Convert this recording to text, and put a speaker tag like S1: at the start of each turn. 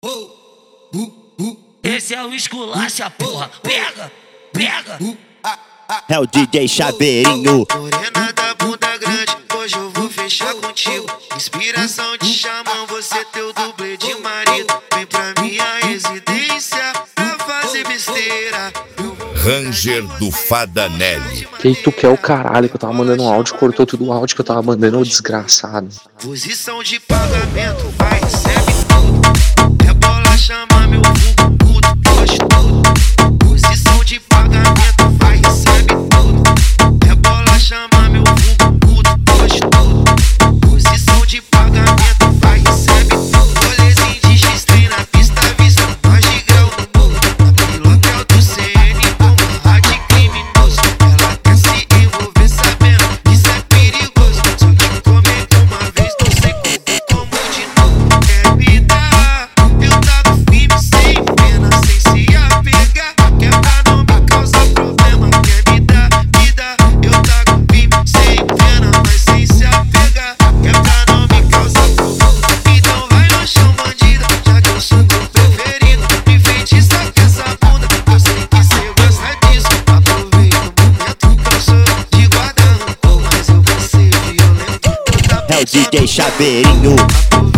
S1: Esse é o esculacha, porra. Pega, pega.
S2: É o DJ Chaveirinho.
S3: Morena da bunda grande, hoje eu vou fechar contigo. Inspiração de xamã, você teu dublê de marido. Vem pra minha residência pra fazer besteira.
S4: Ranger do Fada Nelly.
S5: Que tu quer o caralho que eu tava mandando um áudio, cortou tudo o áudio que eu tava mandando, ô desgraçado.
S3: Posição de pagamento, vai, recebe tudo. Rebola, chama meu vulgo puto, gostoso. Posição de pagamento, vai, recebe tudo. Rebola, chama meu vulgo puto, gostoso. Posição de pagamento, vai, recebe tudo. Rolezinho de X-Trem na pista, vista, nós de grau no morro. Na pilotel do CN, como rádio criminoso. Ela quer se envolver sabendo, isso é perigoso. Se eu te comer uma vez, não sei como de novo. Quer me dar, eu tava firme, sem pena, sem se apegar. Quer pra não me causar problema. Quer me dar, eu tava firme, sem pena, mas sem se apegar. Quer pra não me causar problema. Então vai no chão, bandida, já que eu sou teu preferido. Me feitiça com essa bunda, eu sei que cê gosta disso. Aproveita o momento que eu sou de guardão, mas eu vou ser violento.
S2: É o DJ Chaveirinho.